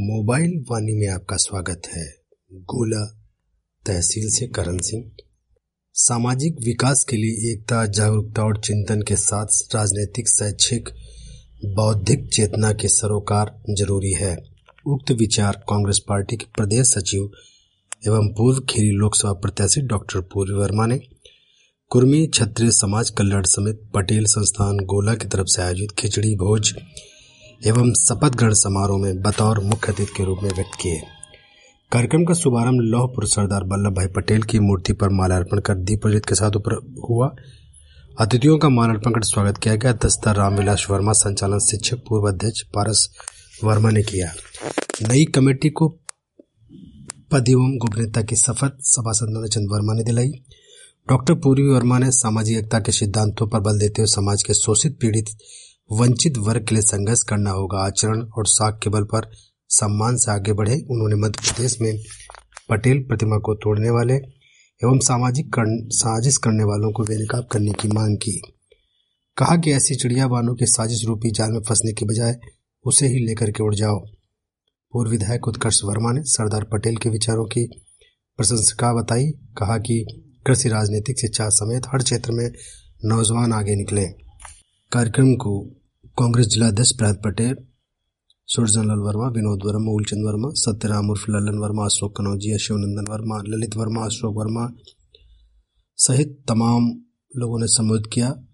Mobile वाणी में आपका स्वागत है। गोला तहसील से करण सिंह। सामाजिक विकास के लिए एकता, जागरूकता और चिंतन के साथ राजनीतिक, शैक्षिक, बौद्धिक चेतना के सरोकार जरूरी है। उक्त विचार कांग्रेस पार्टी के प्रदेश सचिव एवं पूर्व खीरी लोकसभा प्रत्याशी डॉक्टर पूर्वी वर्मा ने कुर्मी क्षत्रिय समाज कल्याण समिति पटेल संस्थान गोला की तरफ से आयोजित खिचड़ी भोज एवं शपथ ग्रहण समारोह में बतौर मुख्य अतिथि के रूप में व्यक्त किए। कार्यक्रम का शुभारंभ लौह पुरुष सरदार वल्लभ भाई पटेल की मूर्ति पर माल्यार्पण कर दीप प्रज्वलित के साथ हुआ। अतिथियों का माल्यार्पण कर स्वागत किया गया। दस्ता रामविलास वर्मा संचालन शिक्षक पूर्व अध्यक्ष पारस वर्मा ने किया। नई कमेटी को पद एवं गोपनीयता की शपथ सभासद नंदचंद वर्मा ने दिलाई। डॉक्टर पूर्वी वर्मा ने सामाजिक एकता के सिद्धांतों पर बल देते हुए समाज के शोषित, पीड़ित, वंचित वर्ग के लिए संघर्ष करना होगा, आचरण और साख के बल पर सम्मान से आगे बढ़े। उन्होंने मध्य प्रदेश में पटेल प्रतिमा को तोड़ने वाले एवं साजिश करने वालों को बेनकाब करने की मांग की। कहा कि ऐसी चिड़िया बानों की साजिश रूपी जाल में फंसने की बजाय उसे ही लेकर के उड़ जाओ। पूर्व विधायक उत्कर्ष वर्मा ने सरदार पटेल के विचारों की प्रशंसा बताई। कहा कि कृषि, राजनीतिक, शिक्षा समेत हर क्षेत्र में नौजवान आगे निकले। कार्यक्रम को कांग्रेस जिला अध्यक्ष प्रहलाद पटेल, सूरजलाल वर्मा, विनोद वर्मा, मूलचंद वर्मा, सत्यराम उर्फ ललन वर्मा, अशोक कनौजिया, शिवनंदन वर्मा, ललित वर्मा, अशोक वर्मा सहित तमाम लोगों ने संबोधित किया।